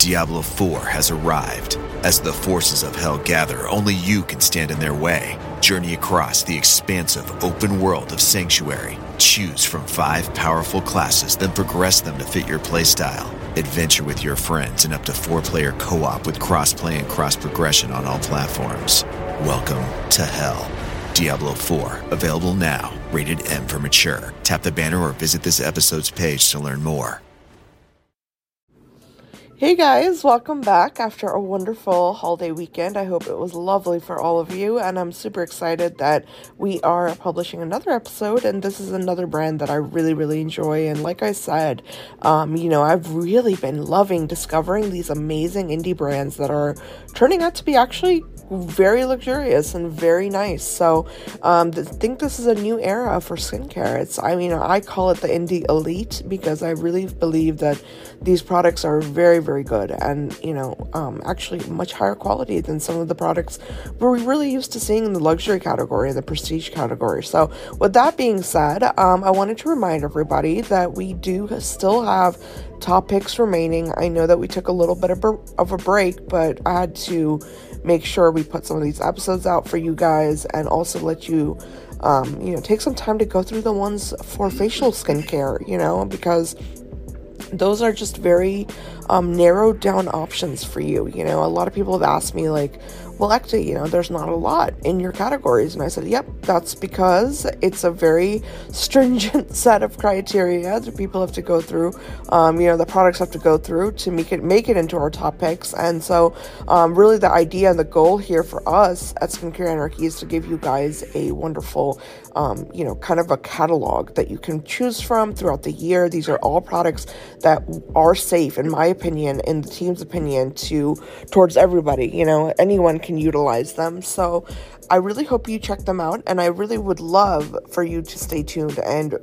Diablo 4 has arrived. As the forces of hell gather, only you can stand in their way. Journey across the expansive open world of Sanctuary. Choose from 5 powerful classes, then progress them to fit your playstyle. Adventure with your friends in up to 4-player co-op with cross-play and cross-progression on all platforms. Welcome to Hell. Diablo 4, available now. Rated M for mature. Tap the banner or visit this episode's page to learn more. Hey guys, welcome back after a wonderful holiday weekend. I hope it was lovely for all of you, and I'm super excited that we are publishing another episode, and this is another brand that I really enjoy. And like I said, I've really been loving discovering these amazing indie brands that are turning out to be actually very luxurious and very nice. So I think this is a new era for skincare. I call it the indie elite because I really believe that these products are very good and actually much higher quality than some of the products we're really used to seeing in the luxury category and the prestige category. So with that being said, I wanted to remind everybody that we do still have top picks remaining. I know that we took a little bit of a break, but I had to make sure we put some of these episodes out for you guys and also let you take some time to go through the ones for facial skincare, because those are just very narrowed down options for you. A lot of people have asked me like, well, actually, there's not a lot in your categories. And I said, yep, that's because it's a very stringent set of criteria that people have to go through. The products have to go through to make it into our top picks. And so really the idea and the goal here for us at Skincare Anarchy is to give you guys a wonderful, kind of a catalog that you can choose from throughout the year. These are all products that are safe, in my opinion, in the team's opinion, towards everybody. Anyone can utilize them. So I really hope you check them out, and I really would love for you to stay tuned and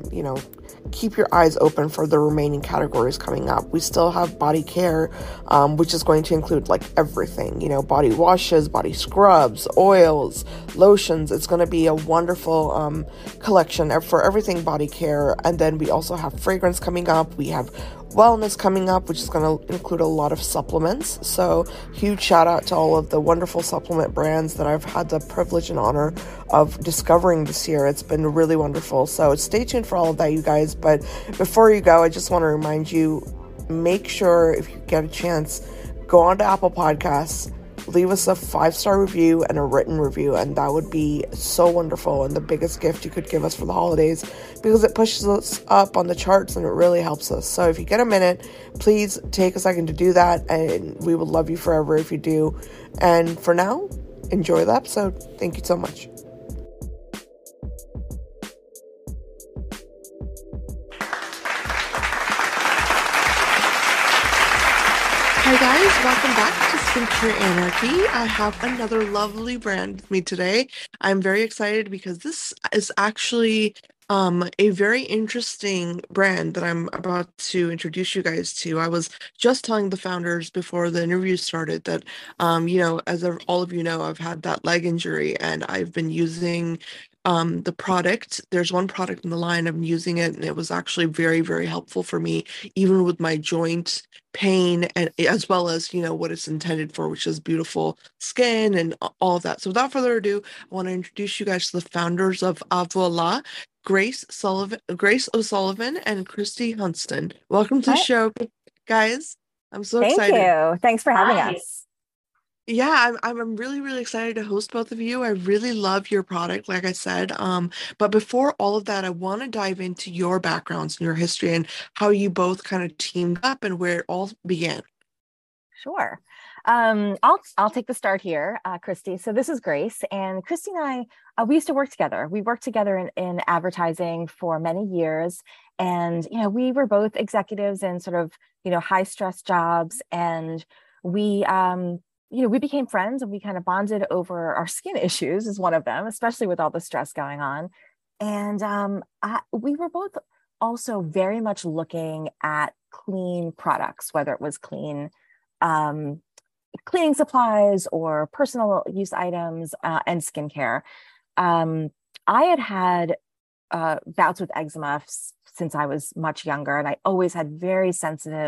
keep your eyes open for the remaining categories coming up. We still have body care, which is going to include like everything, body washes, body scrubs, oils, lotions. It's going to be a wonderful collection for everything body care. And then we also have fragrance coming up. We have wellness coming up, which is going to include a lot of supplements. So huge shout out to all of the wonderful supplement brands that I've had the privilege and honor of discovering this year. It's been really wonderful. So stay tuned for all of that, you guys. But before you go, I just want to remind you, make sure if you get a chance, go on to Apple Podcasts, leave us a 5-star review and a written review, and that would be so wonderful and the biggest gift you could give us for the holidays, because it pushes us up on the charts and it really helps us. So if you get a minute, please take a second to do that, and we would love you forever if you do. And for now, enjoy the episode. Thank you so much. Hi guys, welcome back to Skincare Anarchy. I have another lovely brand with me today. I'm very excited because this is actually a very interesting brand that I'm about to introduce you guys to. I was just telling the founders before the interview started that, as all of you know, I've had that leg injury and I've been using the product. There's one product in the line, I'm using it, and it was actually very helpful for me, even with my joint pain, and as well as what it's intended for, which is beautiful skin and all of that. So without further ado, I want to introduce you guys to the founders of Avoila, Grace O'Sullivan and Christy Hunston. Welcome to the show, guys. I'm so excited. Thank you. Thanks for having us. Yeah, I'm really excited to host both of you. I really love your product, like I said. But before all of that, I want to dive into your backgrounds and your history and how you both kind of teamed up and where it all began. Sure. I'll take the start here, Christy. So this is Grace, and Christy and I, we used to work together. We worked together in advertising for many years, and we were both executives in sort of high stress jobs, and we we became friends, and we kind of bonded over our skin issues is one of them, especially with all the stress going on. And we were both also very much looking at clean products, whether it was clean cleaning supplies or personal use items and skincare. I had bouts with eczema since I was much younger, and I always had very sensitive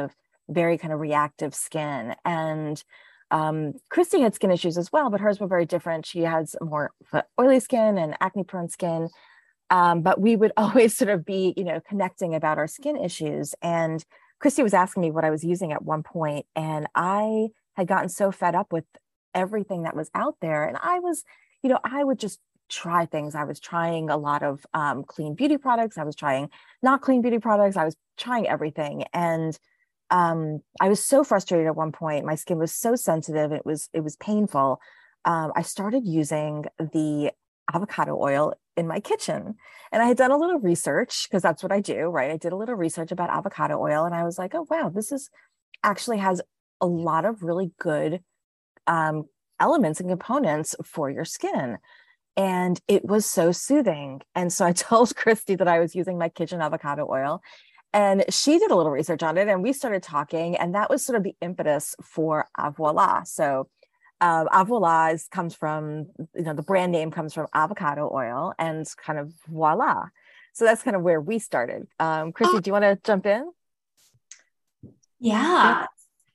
very kind of reactive skin. And Christy had skin issues as well, but hers were very different. She has more oily skin and acne prone skin. But we would always sort of be, connecting about our skin issues. And Christy was asking me what I was using at one point, and I had gotten so fed up with everything that was out there. And I was, I would just try things. I was trying a lot of clean beauty products. I was trying not clean beauty products. I was trying everything. And I was so frustrated at one point. My skin was so sensitive. It was painful. I started using the avocado oil in my kitchen, and I had done a little research, because that's what I do, right? I did a little research about avocado oil, and I was like, oh, wow, this is actually has a lot of really good elements and components for your skin. And it was so soothing. And so I told Christy that I was using my kitchen avocado oil, and she did a little research on it, and we started talking, and that was sort of the impetus for Avoila. So Avoila comes from, the brand name comes from avocado oil, and kind of voila. So that's kind of where we started. Christy, do you want to jump in? Yeah.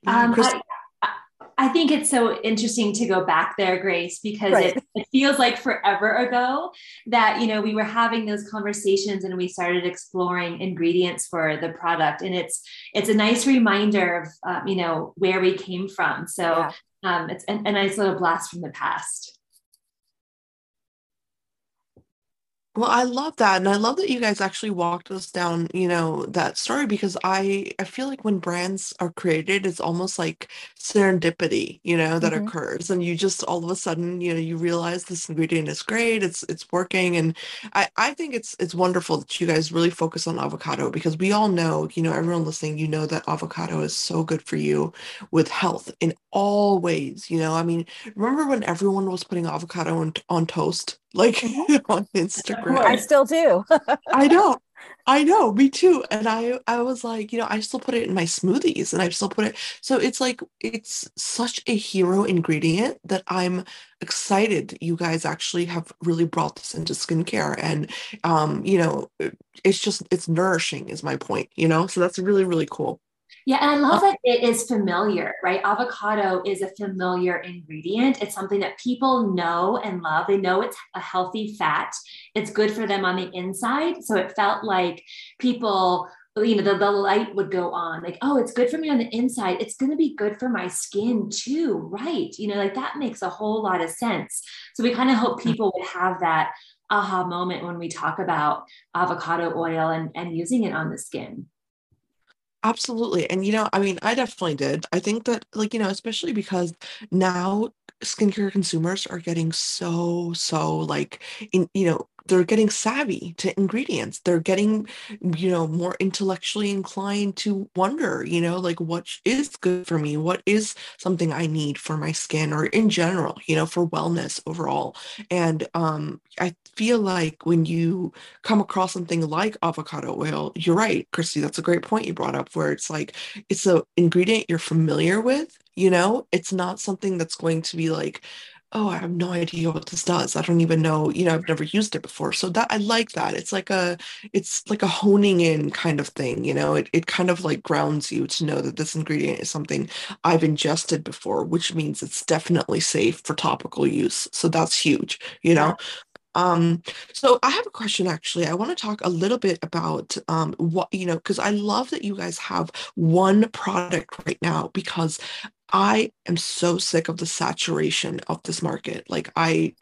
I think it's so interesting to go back there, Grace, because it feels like forever ago that, we were having those conversations and we started exploring ingredients for the product. And it's a nice reminder of, where we came from. So it's a nice little blast from the past. Well, I love that. And I love that you guys actually walked us down, that story, because I feel like when brands are created, it's almost like serendipity, that occurs. And you just all of a sudden, you realize this ingredient is great. It's working. And I think it's wonderful that you guys really focus on avocado, because we all know, everyone listening, that avocado is so good for you with health in all ways. I mean, remember when everyone was putting avocado on toast? Like on Instagram. I still do. I know, me too. And I was like, I still put it in my smoothies, and I still put it. So it's like, it's such a hero ingredient that I'm excited you guys actually have really brought this into skincare. And, it's nourishing is my point, so that's really, really cool. Yeah, and I love that it is familiar, right? Avocado is a familiar ingredient. It's something that people know and love. They know it's a healthy fat. It's good for them on the inside. So it felt like people, the light would go on, like, oh, it's good for me on the inside. It's going to be good for my skin too, right? Like that makes a whole lot of sense. So we kind of hope people would have that aha moment when we talk about avocado oil and using it on the skin. Absolutely. And, I mean, I definitely did. I think that, especially because now skincare consumers are getting so, like, they're getting savvy to ingredients. They're getting, more intellectually inclined to wonder, like, what is good for me? What is something I need for my skin, or in general, for wellness overall? And I feel like when you come across something like avocado oil, you're right, Christy, that's a great point you brought up, where it's like, it's an ingredient you're familiar with, it's not something that's going to be like, oh, I have no idea what this does. I don't even know, I've never used it before. So that I like that. It's like a honing in kind of thing, it kind of like grounds you to know that this ingredient is something I've ingested before, which means it's definitely safe for topical use. So that's huge, Yeah. So I have a question, actually. I want to talk a little bit about what, because I love that you guys have one product right now, because I am so sick of the saturation of this market. Like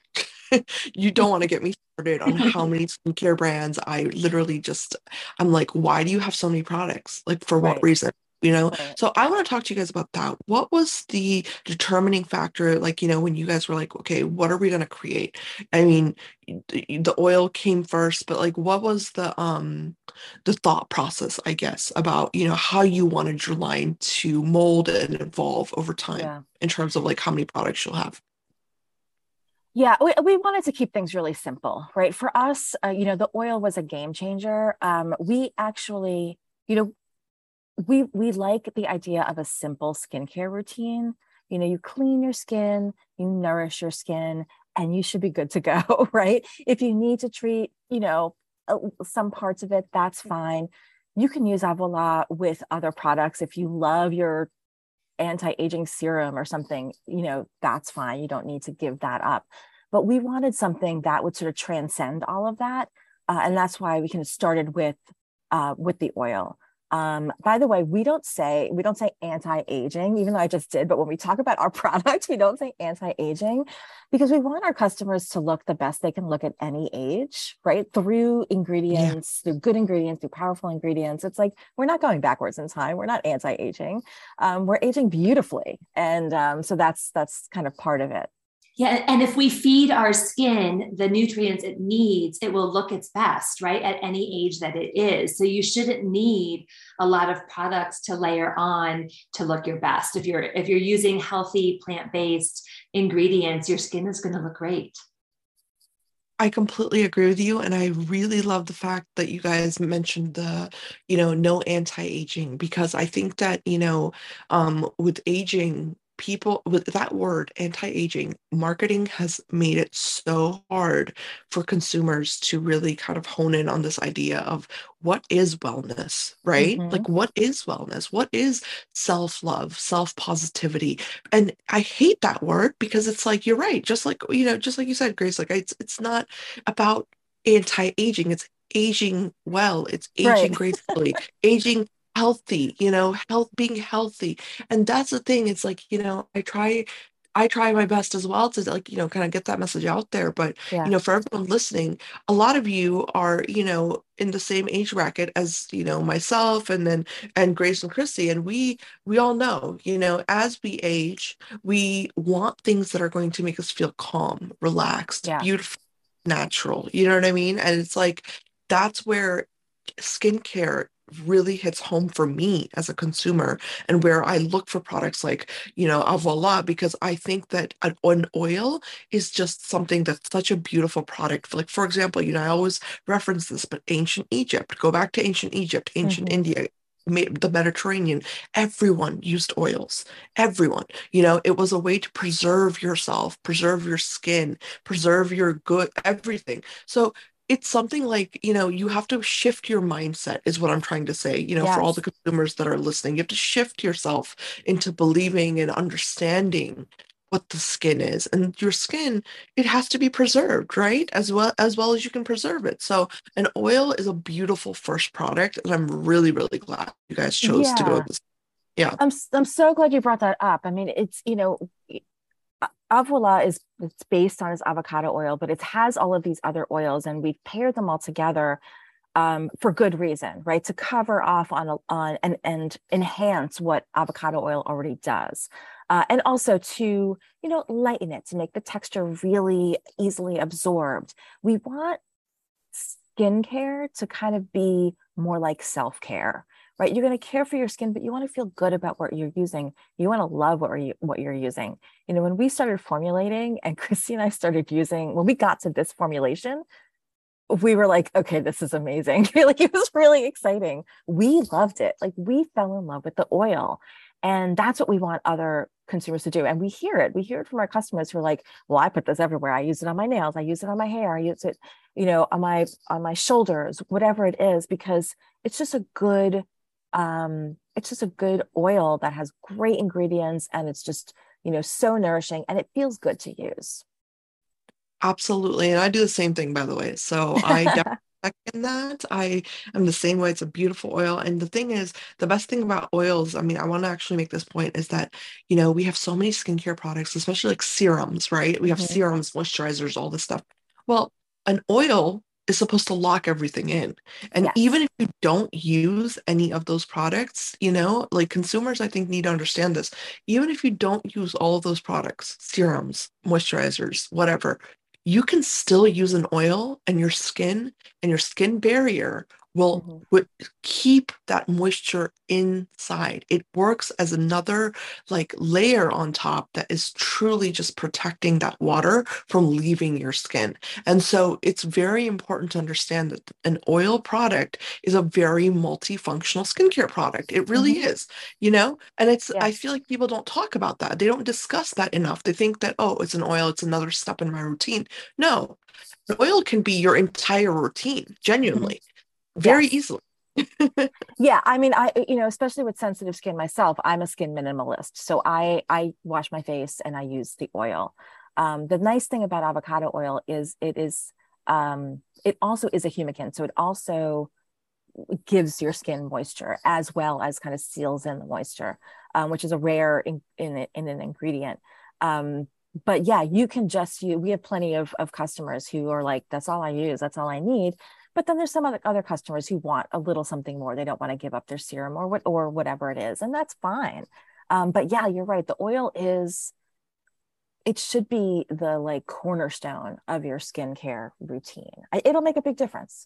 you don't want to get me started on how many skincare brands. I literally I'm like, why do you have so many products? Like, for what reason? Right. So I want to talk to you guys about that. What was the determining factor, like, when you guys were like, okay, what are we going to create? I mean, the oil came first, but like, what was the thought process, I guess, about, how you wanted your line to mold and evolve over time in terms of like how many products you'll have? Yeah, we wanted to keep things really simple, right? For us, the oil was a game changer. We actually, we like the idea of a simple skincare routine. You clean your skin, you nourish your skin, and you should be good to go, right? If you need to treat, some parts of it, that's fine. you can use Avola with other products. If you love your anti-aging serum or something, that's fine. You don't need to give that up. But we wanted something that would sort of transcend all of that. And that's why we kind of started with the oil. By the way, we don't say anti-aging, even though I just did, but when we talk about our product, we don't say anti-aging because we want our customers to look the best they can look at any age, right? Through ingredients, through good ingredients, through powerful ingredients. It's like, we're not going backwards in time. We're not anti-aging. We're aging beautifully. And so that's kind of part of it. Yeah. And if we feed our skin the nutrients it needs, it will look its best, right? At any age that it is. So you shouldn't need a lot of products to layer on to look your best. If you're using healthy plant-based ingredients, your skin is going to look great. I completely agree with you. And I really love the fact that you guys mentioned the, no anti-aging, because I think that, with aging, people with that word anti-aging, marketing has made it so hard for consumers to really kind of hone in on this idea of what is wellness, right? Mm-hmm. Like, what is wellness? What is self-love, self-positivity? And I hate that word because it's like, you're right. Just like you said, Grace, like it's not about anti-aging. It's aging well. It's aging Right. gracefully, aging healthy, being healthy. And that's the thing. It's like, I try my best as well to like, kind of get that message out there. But, Yeah. for everyone listening, a lot of you are, in the same age bracket as, myself and Grace and Christy. And we all know, as we age, we want things that are going to make us feel calm, relaxed, beautiful, natural. You know what I mean? And it's like, that's where skincare really hits home for me as a consumer, and where I look for products like, Avola, because I think that an oil is just something that's such a beautiful product. Like, for example, I always reference this, but ancient Egypt, go back to ancient Egypt, ancient India, the Mediterranean, everyone used oils. Everyone, it was a way to preserve yourself, preserve your skin, preserve your good, everything. So it's something like, you have to shift your mindset is what I'm trying to say, for all the consumers that are listening. You have to shift yourself into believing and understanding what the skin is. And your skin, it has to be preserved, right? As well as you can preserve it. So an oil is a beautiful first product, and I'm really, really glad you guys chose to go with this. Yeah. I'm so glad you brought that up. I mean, it's, Avola it's based on its avocado oil, but it has all of these other oils, and we've paired them all together for good reason, right? To cover off on and enhance what avocado oil already does, and also to lighten it, to make the texture really easily absorbed. We want skincare to kind of be more like self-care, right? You're going to care for your skin, but you want to feel good about what you're using. You want to love what you're using. When we started formulating, and Christy and I started using, when we got to this formulation, we were like, okay, this is amazing. Like, it was really exciting. We loved it. Like, we fell in love with the oil. And that's what we want other consumers to do. And we hear it. We hear it from our customers who are like, well, I put this everywhere. I use it on my nails. I use it on my hair. I use it, on my shoulders, whatever it is, because it's just a good oil that has great ingredients, and it's just, so nourishing, and it feels good to use. Absolutely. And I do the same thing, by the way. So I definitely second that. I am the same way. It's a beautiful oil. And the thing is, the best thing about oils, I mean, I want to actually make this point, is that, we have so many skincare products, especially like serums, right? We have serums, moisturizers, all this stuff. Well, an oil is supposed to lock everything in. And even if you don't use any of those products, like, consumers, I think, need to understand this. Even if you don't use all of those products, serums, moisturizers, whatever, you can still use an oil, and your skin barrier would keep that moisture inside. It works as another like layer on top that is truly just protecting that water from leaving your skin. And so it's very important to understand that an oil product is a very multifunctional skincare product. It really is, and I feel like people don't talk about that. They don't discuss that enough. They think that, oh, it's an oil, it's another step in my routine. No, an oil can be your entire routine, genuinely. Very easily, Yeah, I mean, especially with sensitive skin myself, I'm a skin minimalist. So I wash my face and I use the oil. The nice thing about avocado oil is it also is a humectant. So it also gives your skin moisture as well as kind of seals in the moisture, which is a rare in an ingredient. But yeah, you can just use, we have plenty of customers who are like, that's all I use, that's all I need. But then there's some other customers who want a little something more. They don't want to give up their serum or whatever it is, and that's fine. But yeah, you're right. The oil is, it should be the like cornerstone of your skincare routine. It'll make a big difference.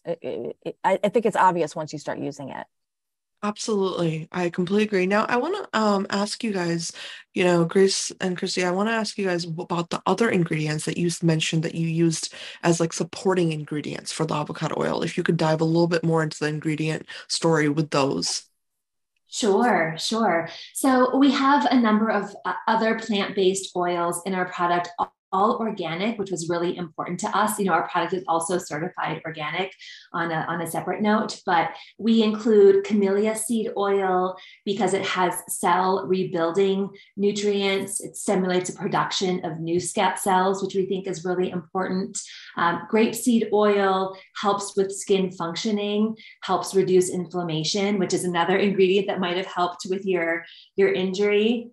I think it's obvious once you start using it. Absolutely. I completely agree. Now, I want to ask you guys, Grace and Christy, I want to ask you guys about the other ingredients that you mentioned that you used as like supporting ingredients for the avocado oil. If you could dive a little bit more into the ingredient story with those. Sure, sure. So we have a number of other plant-based oils in our product, all organic, which was really important to us. Our product is also certified organic on a separate note, but we include camellia seed oil because it has cell rebuilding nutrients. It stimulates the production of new scalp cells, which we think is really important. Grapeseed oil helps with skin functioning, helps reduce inflammation, which is another ingredient that might have helped with your injury.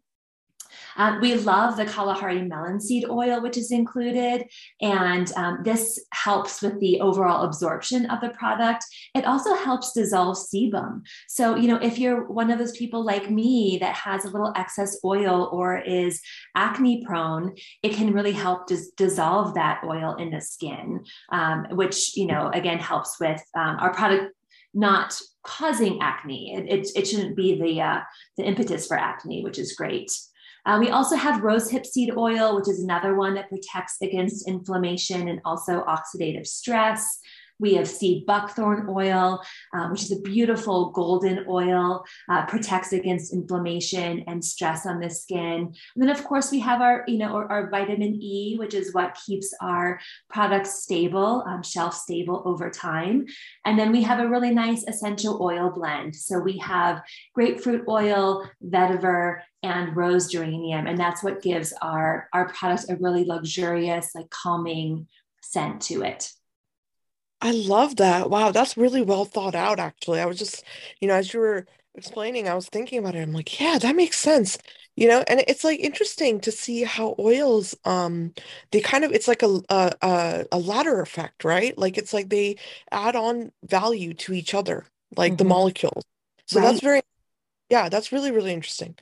We love the Kalahari melon seed oil, which is included, and this helps with the overall absorption of the product. It also helps dissolve sebum. So, if you're one of those people like me that has a little excess oil or is acne prone, it can really help dissolve that oil in the skin, which, again, helps with our product not causing acne. It shouldn't be the impetus for acne, which is great. We also have rosehip seed oil, which is another one that protects against inflammation and also oxidative stress. We have seed buckthorn oil, which is a beautiful golden oil, protects against inflammation and stress on the skin. And then, of course, we have our vitamin E, which is what keeps our products stable, shelf stable over time. And then we have a really nice essential oil blend. So we have grapefruit oil, vetiver, and rose geranium. And that's what gives our product a really luxurious, like calming scent to it. I love that. Wow, that's really well thought out, actually. I was just, as you were explaining, I was thinking about it. I'm like, yeah, that makes sense. And it's like interesting to see how oils, they kind of, it's like a ladder effect, right? Like it's like they add on value to each other, like the Mhm. molecules. So Right. yeah, that's really, really interesting.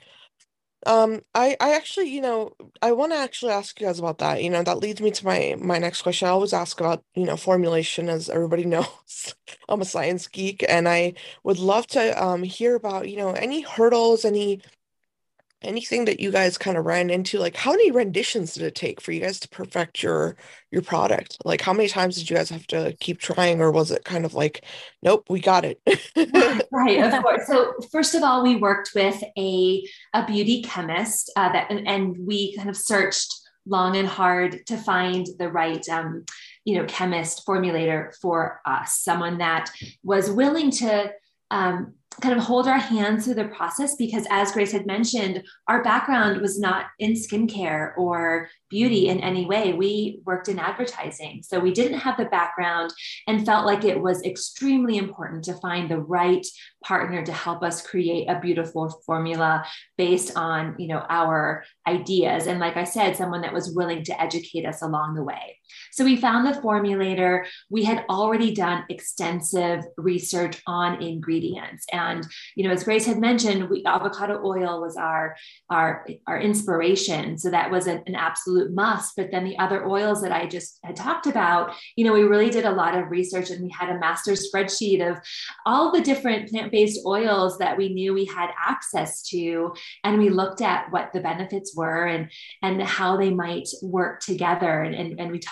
I actually, I want to actually ask you guys about that. That leads me to my next question. I always ask about, formulation, as everybody knows. I'm a science geek, and I would love to hear about, any hurdles, anything that you guys kind of ran into. Like, how many renditions did it take for you guys to perfect your product? Like, how many times did you guys have to keep trying, or was it kind of like, nope, we got it? Right, of course. So first of all, we worked with a beauty chemist and we kind of searched long and hard to find the right chemist formulator for us, someone that was willing to kind of hold our hands through the process, because as Grace had mentioned, our background was not in skincare or beauty in any way. We worked in advertising. So we didn't have the background and felt like it was extremely important to find the right partner to help us create a beautiful formula based on, our ideas. And like I said, someone that was willing to educate us along the way. So we found the formulator. We had already done extensive research on ingredients. And, as Grace had mentioned, avocado oil was our inspiration. So that was an absolute must. But then the other oils that I just had talked about, we really did a lot of research, and we had a master spreadsheet of all the different plant-based oils that we knew we had access to. And we looked at what the benefits were and how they might work together. And we talked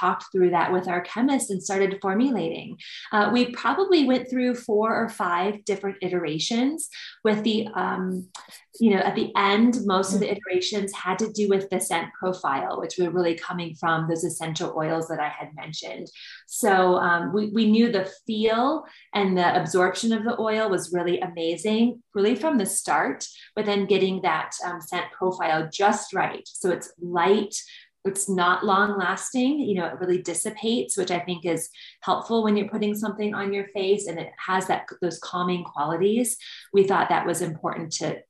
talked through that with our chemist and started formulating. We probably went through 4 or 5 different iterations with the, at the end, most of the iterations had to do with the scent profile, which were really coming from those essential oils that I had mentioned. So we knew the feel and the absorption of the oil was really amazing, really from the start, but then getting that scent profile just right. So it's light, it's not long lasting, it really dissipates, which I think is helpful when you're putting something on your face, and it has those calming qualities. We thought that was important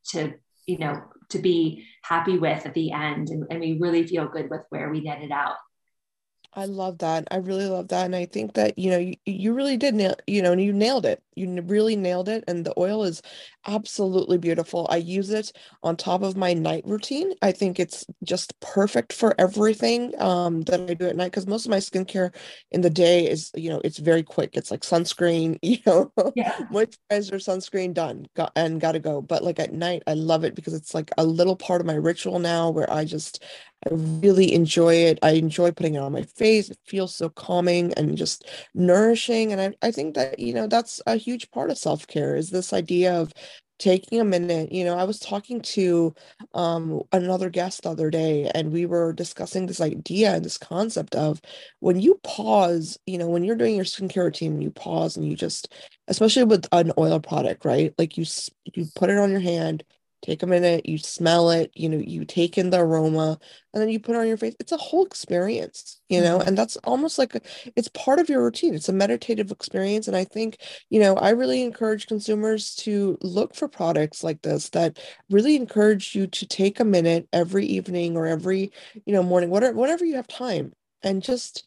to be happy with at the end. And we really feel good with where we netted out. I love that. I really love that. And I think that, you really did nail, and you nailed it. You really nailed it. And the oil is absolutely beautiful. I use it on top of my night routine. I think it's just perfect for everything that I do at night, because most of my skincare in the day is, it's very quick. It's like sunscreen, Yeah. moisturizer, sunscreen, done, gotta go. But like at night, I love it because it's like a little part of my ritual now where I really enjoy it. I enjoy putting it on my face. It feels so calming and just nourishing. And I think that, that's a huge part of self-care, is this idea of taking a minute. I was talking to another guest the other day, and we were discussing this idea and this concept of when you pause, when you're doing your skincare routine, you pause and you just, especially with an oil product, right? Like you put it on your hand, take a minute, you smell it, you take in the aroma, and then you put it on your face. It's a whole experience, and that's almost like it's part of your routine. It's a meditative experience. And I think, I really encourage consumers to look for products like this that really encourage you to take a minute every evening or every, morning, whatever you have time, and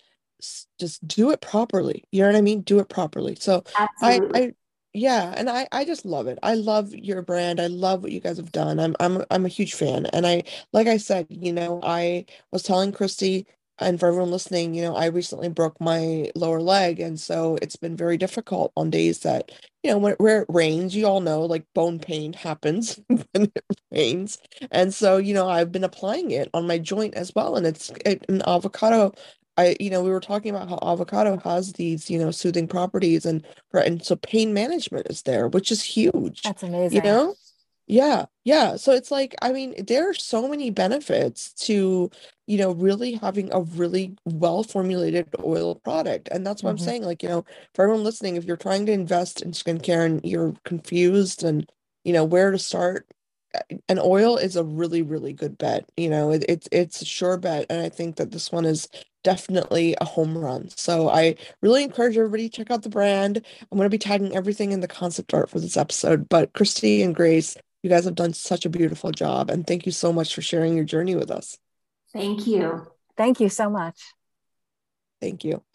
just do it properly. You know what I mean? Do it properly. So Absolutely. yeah, and I just love it. I love your brand. I love what you guys have done. I'm a huge fan. And like I said, I was telling Christy, and for everyone listening, I recently broke my lower leg, and so it's been very difficult on days that, where it rains. You all know, like, bone pain happens when it rains. And so, I've been applying it on my joint as well, and an avocado. We were talking about how avocado has these, soothing properties, and so pain management is there, which is huge, That's you amazing. know? Yeah, yeah. So it's like, I mean, there are so many benefits to, really having a really well formulated oil product. And that's what I'm Hmm. saying. Like, for everyone listening, if you're trying to invest in skincare and you're confused and, where to start, an oil is a really, really good bet. It's a sure bet. And I think that this one is definitely a home run. So I really encourage everybody to check out the brand. I'm going to be tagging everything in the concept art for this episode. But Christy and Grace, you guys have done such a beautiful job. And thank you so much for sharing your journey with us. Thank you. Thank you so much. Thank you.